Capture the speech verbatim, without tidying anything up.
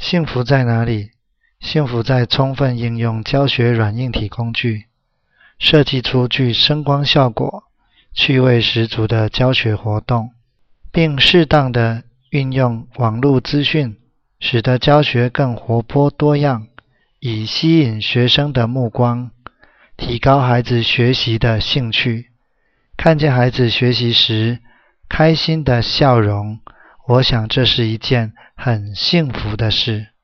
幸福在哪里？幸福在充分应用教学软硬体工具，设计出具声光效果、趣味十足的教学活动，并适当的运用网络资讯，使得教学更活泼多样，以吸引学生的目光，提高孩子学习的兴趣。看见孩子学习时开心的笑容，我想这是一件很幸福的事。